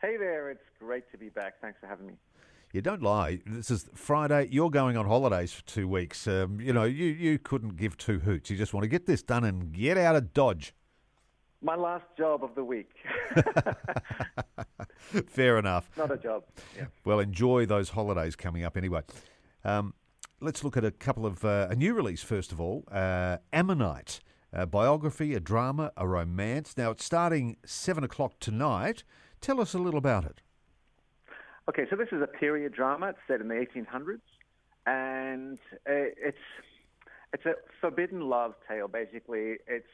Hey there, it's great to be back. Thanks for having me. You don't lie. This is Friday. You're going on holidays for 2 weeks. You couldn't give two hoots. You just want to get this done and get out of Dodge. My last job of the week. Fair enough. Not a job. Yeah. Well, enjoy those holidays coming up anyway. Let's look at a couple of a new release first of all. Ammonite, a biography, a drama, a romance. Now it's starting 7:00 tonight. Tell us a little about it. Okay, so this is a period drama. It's set in the 1800s, and it's a forbidden love tale. Basically, it's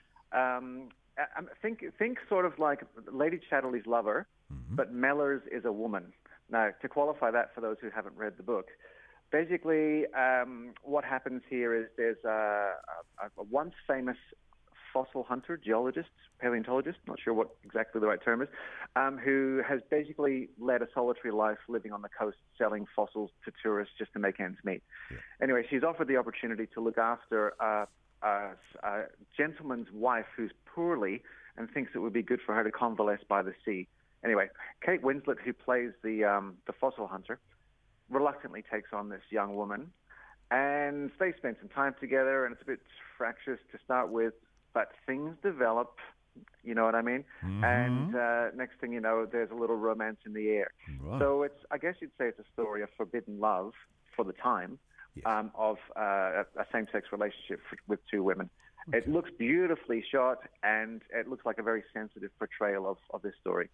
think sort of like Lady Chatterley's lover, but Mellors is a woman. Now, to qualify that for those who haven't read the book, basically what happens here is there's a once famous fossil hunter, geologist, paleontologist, not sure what exactly the right term is, who has basically led a solitary life living on the coast selling fossils to tourists just to make ends meet. Yeah. Anyway, she's offered the opportunity to look after a gentleman's wife who's poorly and thinks it would be good for her to convalesce by the sea. Anyway, Kate Winslet, who plays the fossil hunter, reluctantly takes on this young woman, and they spend some time together, and it's a bit fractious to start with, but things develop, you know what I mean? Mm-hmm. And next thing you know, there's a little romance in the air. Right. So I guess you'd say it's a story of forbidden love for the time, yes. Of a same-sex relationship with two women. Okay. It looks beautifully shot, and it looks like a very sensitive portrayal of this story.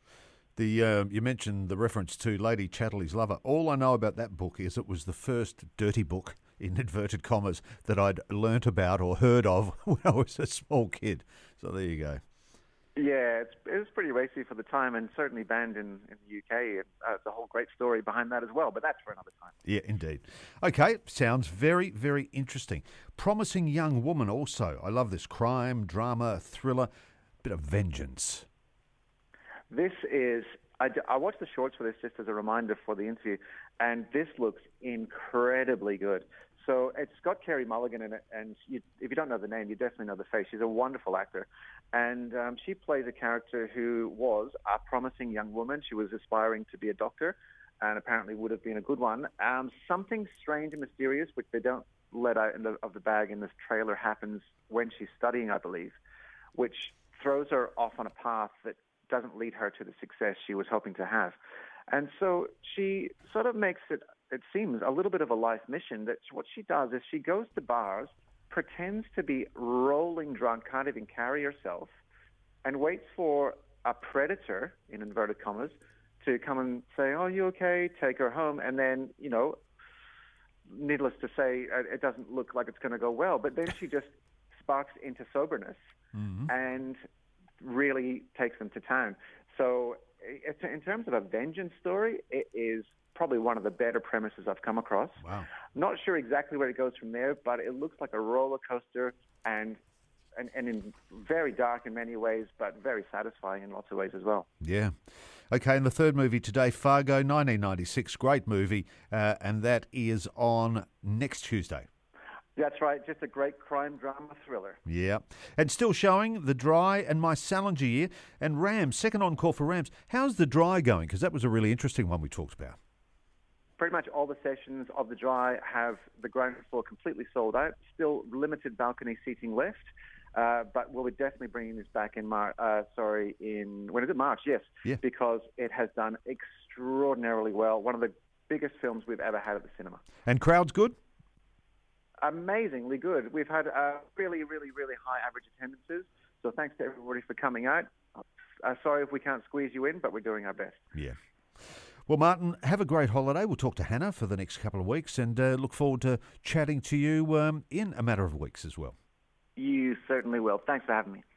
You mentioned the reference to Lady Chatterley's lover. All I know about that book is it was the first dirty book, in inverted commas, that I'd learnt about or heard of when I was a small kid. So there you go. Yeah, it was pretty racy for the time and certainly banned in the UK. There's a whole great story behind that as well, but that's for another time. Yeah, indeed. Okay, sounds very, very interesting. Promising Young Woman also. I love this. Crime, drama, thriller, bit of vengeance. This is, I watched the shorts for this just as a reminder for the interview, and this looks incredibly good. So it's got Carey Mulligan in it, and if you don't know the name, you definitely know the face. She's a wonderful actor. And she plays a character who was a promising young woman. She was aspiring to be a doctor, and apparently would have been a good one. Something strange and mysterious, which they don't let out of the bag in this trailer, happens when she's studying, I believe, which throws her off on a path that doesn't lead her to the success she was hoping to have. And so she sort of makes it seems, a little bit of a life mission. That what she does is she goes to bars, pretends to be rolling drunk, can't even carry herself, and waits for a predator, in inverted commas, to come and say, "Oh, you okay?" Take her home. And then, needless to say, it doesn't look like it's going to go well. But then she just sparks into soberness and really takes them to town. So in terms of a vengeance story, it is probably one of the better premises I've come across. Wow. Not sure exactly where it goes from there, but it looks like a roller coaster and in very dark in many ways, but very satisfying in lots of ways as well. Yeah. Okay, and the third movie today, Fargo, 1996, great movie, and that is on next Tuesday. That's right, just a great crime drama thriller. Yeah. And still showing The Dry and My Salinger Year and Rams, second encore for Rams. How's The Dry going? Because that was a really interesting one we talked about. Pretty much all the sessions of The Dry have the ground floor completely sold out. Still limited balcony seating left, but we'll be definitely bringing this back in March. When is it? March, yes. Yeah. Because it has done extraordinarily well. One of the biggest films we've ever had at the cinema. And crowd's good? Amazingly good. We've had really, really, really high average attendances. So thanks to everybody for coming out. Sorry if we can't squeeze you in, but we're doing our best. Yeah. Well, Martin, have a great holiday. We'll talk to Hannah for the next couple of weeks and look forward to chatting to you in a matter of weeks as well. You certainly will. Thanks for having me.